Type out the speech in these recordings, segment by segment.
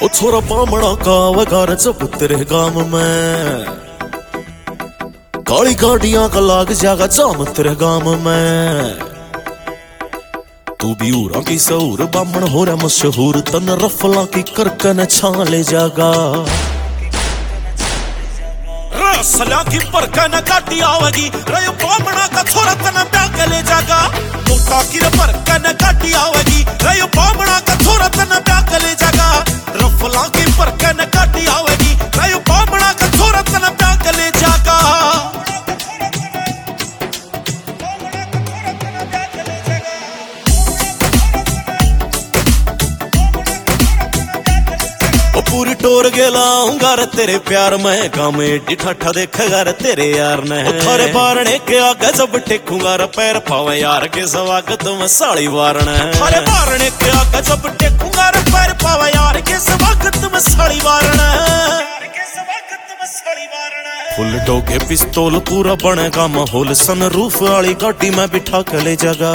छोरा बामणा का वगार जब तेरे गाम में, काली गाड़ियां का लाग जागा जाम तेरे गाम में। तू भी उरा की सऊर बामण हो रहा मशहूर, तन रफला की करकन छान ले जागा। रसला की परकन काटी आवेगी, रयो बामणा का छोरा तन ब्याह ले जागा। मोटा की परकन काटी आवेगी, रयो बामणा का छोरा तन ब्याह ले जागा। रफला की परकन काटी आवेगी, रयो बामणा का छोरा तन ब्याह ले जागा। पूरी टोर गेला उंगार तेरे प्यार में, काम एडी ठाठा देखेगा रे तेरे यार ने। थारे बारने के आगे जब टेकूंगा रे पैर पावे यार के स्वागत में साड़ी वारने। थारे बारने के आगे जब टेकूंगा रे पैर पावे यार के स्वागत में साड़ी वारने। फुल डोगे पिस्तौल पूरा बनेगा माहौल, सनरूफ वाली गाड़ी में बिठा के ले जागा।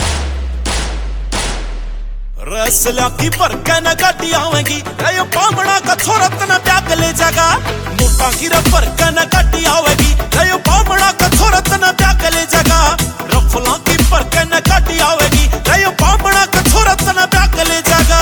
रसला की परकन गाड़ी आवेगी, रयो बामणा का छोरा तना ब्याह ले जागा। मोटा की परकन गाड़ी आवेगी, रयो बामणा का छोरा तना ब्याह ले जागा। रफला की परकन गाड़ी आवेगी, रयो बामणा का छोरा तना ब्याह ले जागा।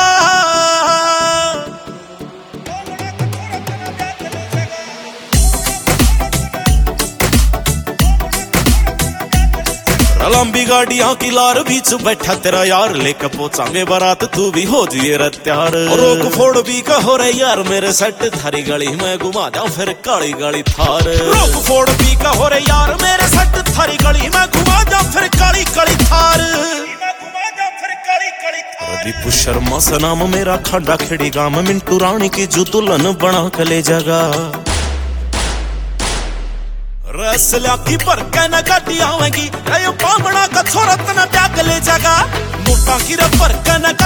लंबी गाड़ियां की लार बीच बैठा तेरा यार, लेकर पहुंचांगे बारात तू भी हो जिए रे त्यार। रोक फोड़ भी कहो रे यार मेरे सेट, थारी गली में घुमा जाऊं फिर काली गाड़ी थार। रोक फोड़ भी कहो रे यार मेरे सेट, थारी गली में घुमा जाऊं फिर काली काली थार। दीपू शर्मा सा नाम मेरा, खांडा खेड़ी गांव में मिंटू रानी की जो दुल्हन बना के ले जागा। रसला की परकन गाड़ी आवेगी, रयो बामणा का छोरा तना ब्याह ले जागा। मोटा की परकन